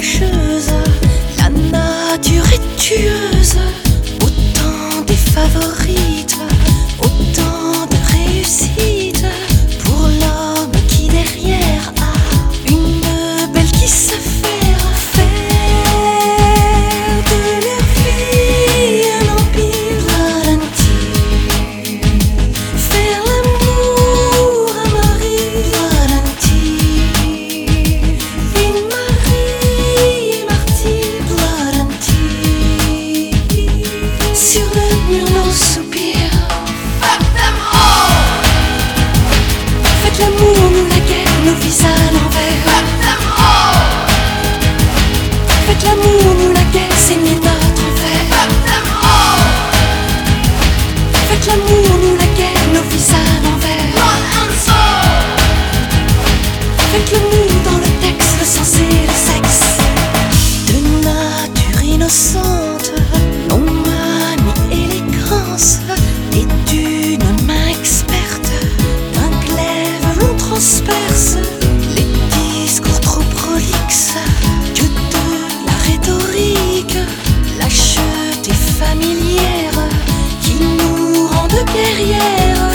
fâcheuse, la nature est tueuse. Autant des favorites, autant de réussites pour l'homme qui derrière a une belle qui sait faire de leur vie un empire Valentine, faire l'amour à Marie Valentine, une Marie et Martyr Valentine. Sur le mur nos soupirs, fuck them all. Faites l'amour, nous la guerre, nos vies à l'envers, fuck them all. Faites l'amour, nous la guerre, saignez notre enfer, fuck them all. Faites l'amour, nous la guerre, nos vies à l'envers, blood and soul. Faites l'amour dans le texte, le sens et le sexe. De nature innocente, non manie élégance, et d'une main experte, d'un glaive l'on transperce les discours trop prolixes, que de la rhétorique, lâcheté familière qui nous rend de guerrières.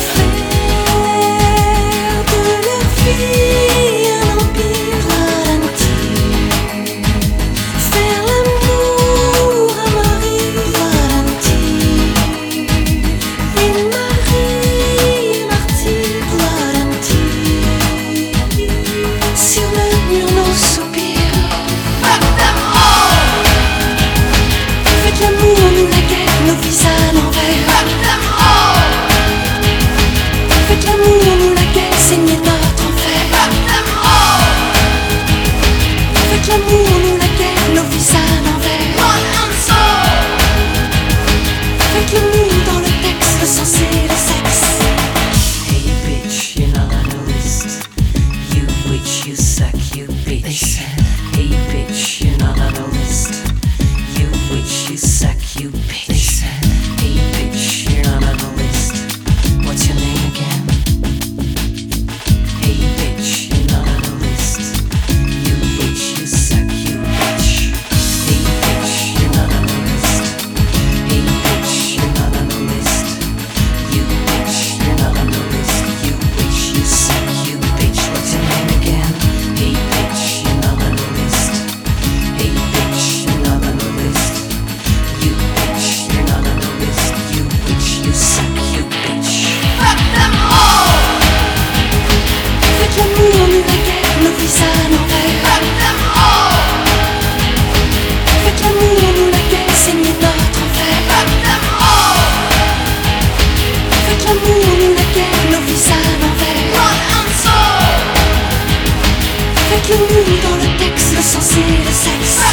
Faire de leur vie un empire Valentine, faire l'amour à Marie Valentine, une Marie et Martyr Valentine. Sur le mur nos soupirs, fuck them all. Faites l'amour, nous la guerre, nos vies à l'envers, fuck them all. Faites l'amour, nous la guerre, saignez notre enfer, fuck them all. Faites l'amour, nous la guerre, nos vies à l'envers, blood and soul. Faites l'amour dans le texte, le sens et le sexe. Hey bitch, you're not on the list. You witch, you suck, you bitch. They said, hey bitch, you're not on the list. You witch, you suck, you bitch. They said, hey bitch, you're not on the list. What's your name again? Hey bitch, you're not on the list. You witch, you suck, you bitch. Hey bitch, you're not on the list. Hey bitch, you're not on the list. You bitch, you're not on the list. You bitch, you suck, you bitch. What's your name again? Hey bitch, you're not on the list. Hey bitch, you're not on the list. You bitch, you're not on the list. You bitch, you suck, you bitch. Fuck them all. Faites l'amour, nous la guerre, nos vies à l'envers, fuck them all. Faites l'amour, nous la guerre, saignez notre enfer, fuck them all. Faites l'amour, nous la guerre, nos vies à l'envers, blood and soul. Faites l'amour dans le texte, le sens et le sexe.